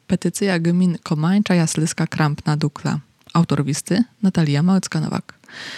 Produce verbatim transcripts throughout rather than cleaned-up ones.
Petycja gmin Komańcza, Jaslyska, Krampna, Dukla. Autor listy Natalia Małecka-Nowak.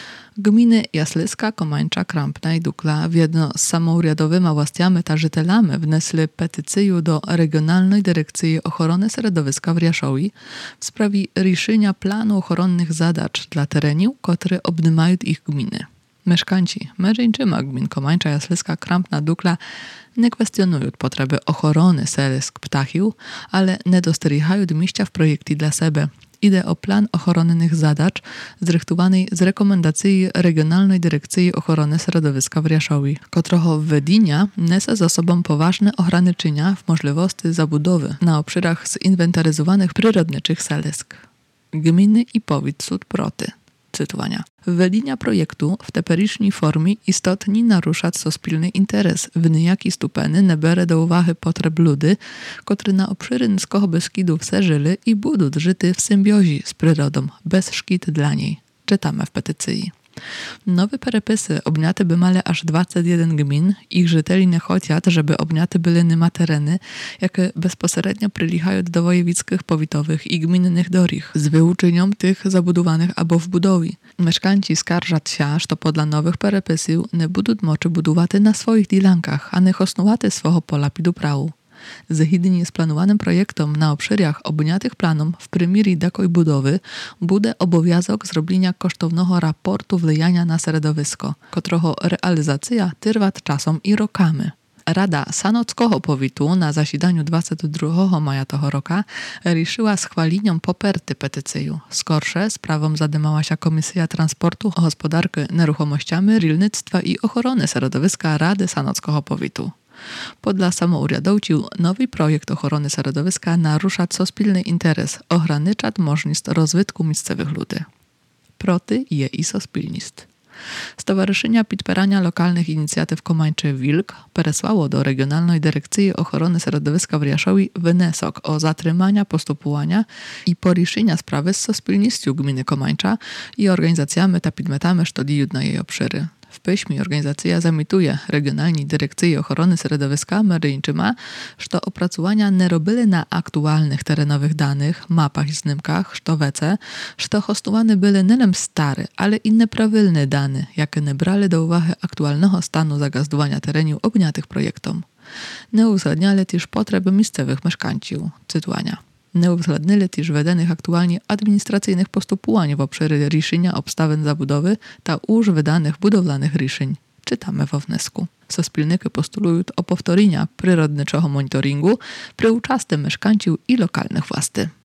Gminy Jaslyska, Komańcza, Krampna i Dukla wjedno z samourjadowymi włastiami ta żytelami wnesli petycję do Regionalnej Dyrekcji Ochrony Środowiska w Riaszowi w sprawie решenia planu ochronnych zadacz dla tereniów, które obnymają ich gminy. Mieszkańcy mężczyźni gmin Komańcza, Jaslyska, Krampna, Dukla nie kwestionują potrzeby ochrony selesk ptachiów, ale nie dostrzegają miejsca w projekcie dla siebie. Idę o plan ochronnych zadacz zrychtowany z rekomendacji Regionalnej Dyrekcji Ochrony Środowiska w Riaszowi, którego wwedienia niesie za sobą poważne ograniczenia w możliwości zabudowy na obszarach zinwentaryzowanych przyrodniczych selesk. Gminy i powiat są proty. Cytowania. Wwedienia projektu w teperycznej formie istotnie narusza sospólny interes, w niejaki stupeny nie bierze do uwagi potrzeb ludy, którzy na obszary Niskiego Beskidu żyli i będą żyty w symbiozie z przyrodą, bez szkid dla niej. Czytamy w petycji. Nowe przepisy obniate by male aż dwadzieścia jeden gmin, ich żyteli nie chcą, żeby obniate były nima tereny, jakie bezpośrednio przylichają do wojewódzkich, powiatowych i gminnych dorich, z wyłączeniem tych zabudowanych albo w budowie. Mieszkańcy skarżą się, że podla nowych przepisów nie będą moczy budować na swoich dilankach, a nie hosnować swojego pola pід uprawu. Zgodnie z planowanym projektem na obszarach objętych planem w premierii takiej budowy będzie obowiązek zrobienia kosztownego raportu wpływania na środowisko, którego realizacja trwa czasem i rokami. Rada Sanockiego Powiatu na zasiedaniu dwudziestego drugiego maja tego roku решила schwaleniom poperty petycję. Skorsze sprawą zadymała się Komisja Transportu, Gospodarki Nieruchomościami, Rolnictwa i Ochrony Środowiska Rady Sanockiego Powiatu. Podla samourядовців nowy projekt ochrony środowiska narusza sospólny interes, ogranicza możliwość rozwitku miejscowych ludzi. Proty je i sospólnist. Stowarzyszenia Podpierania Lokalnych Inicjatyw Komańczy Wilk przesłało do Regionalnej Dyrekcji Ochrony Środowiska w Riaszowi wniosek o zatrzymania postępowania i poruszenia sprawy z sospólnością gminy Komańcza i organizacjami ta podmiotami, co działają na jej obszary. W piśmie organizacja zamituje Regionalnej Dyrekcji Ochrony Środowiska Maryńczyma, że opracowania nie robili na aktualnych terenowych danych, mapach i znimkach, że wece, że hostowane były nie tylko stare, ale i nieprawilne dane, jakie nie brali do uwagi aktualnego stanu zagazdowania terenów objętych projektem. Nie uwzględniali też potrzeby miejscowych mieszkańców. Cytowania. Nie uwzględnili też wedanych aktualnie administracyjnych postępowań w obszarze решenia obstawień zabudowy ta już wydanych budowlanych решень. Czytamy we wniosku. Sospólniki postulują o powtórzenia przyrodniczego monitoringu przy uczastym mieszkańców i lokalnych władzy.